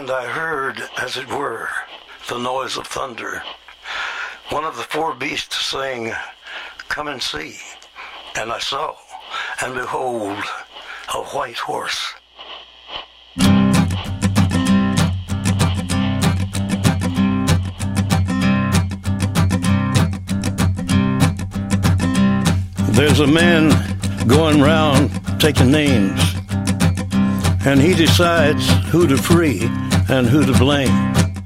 And I heard, as it were, the noise of thunder. One of the four beasts saying, "Come and see." And I saw, and behold, a white horse. There's a man going round taking names, and he decides who to free and who to blame.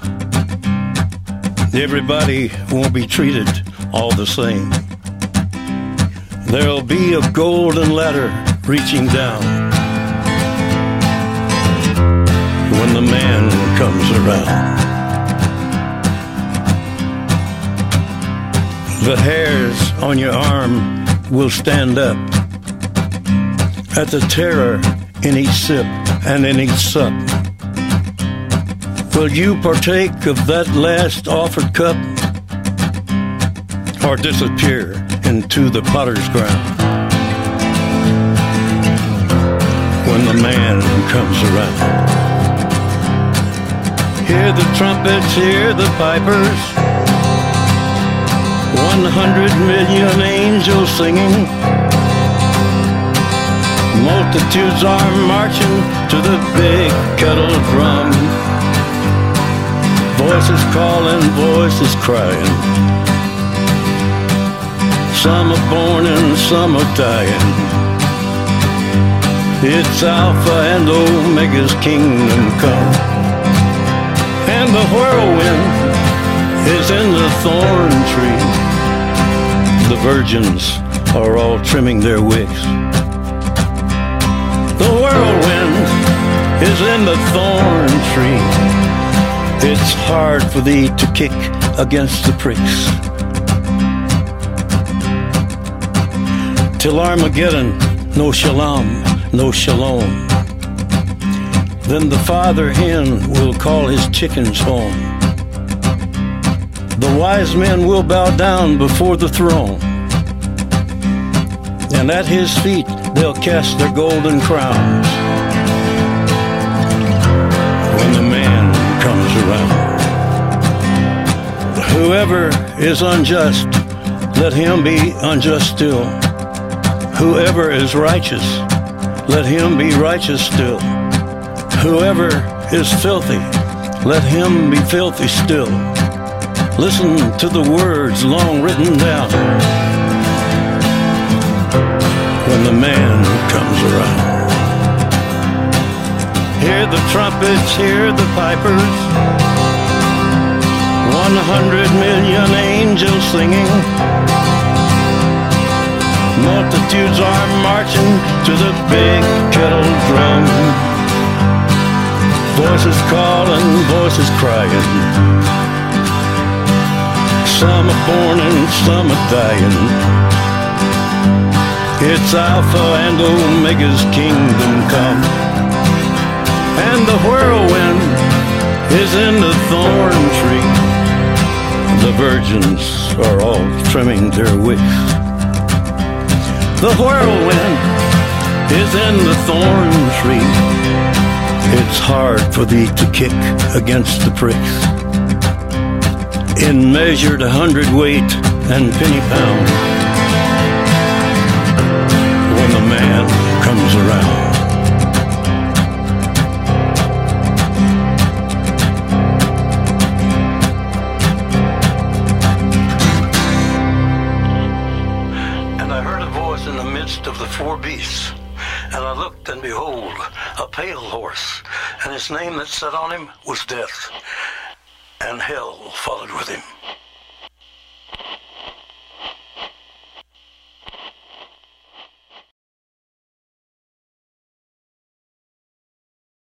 Everybody won't be treated all the same. There'll be a golden ladder reaching down when the man comes around. The hairs on your arm will stand up at the terror in each sip and in each sup. Will you partake of that last offered cup, or disappear into the potter's ground when the man comes around? Hear the trumpets, hear the pipers, 100 million angels singing. Multitudes are marching to the big kettle drum. Voices calling, voices crying. Some are born and some are dying. It's Alpha and Omega's kingdom come. And the whirlwind is in the thorn tree. The virgins are all trimming their wicks. The whirlwind is in the thorn tree. It's hard for thee to kick against the pricks. Till Armageddon, no shalom, no shalom. Then the father hen will call his chickens home. The wise men will bow down before the throne, and at his feet they'll cast their golden crowns when the man comes around. Whoever is unjust, let him be unjust still. Whoever is righteous, let him be righteous still. Whoever is filthy, let him be filthy still. Listen to the words long written down when the man comes around. Hear the trumpets, hear the pipers, 100 million angels singing. Multitudes are marching to the big kettle drum. Voices calling, voices crying. Some are born and some are dying. It's Alpha and Omega's kingdom come. And the whirlwind is in the thorn tree. The virgins are all trimming their wicks. The whirlwind is in the thorn tree. It's hard for thee to kick against the pricks. In measured 100-weight and penny pound when the man comes around. And I heard a voice in the midst of the four beasts, and I looked, and behold, a pale horse, and his name that sat on him was Death, and hell followed with him.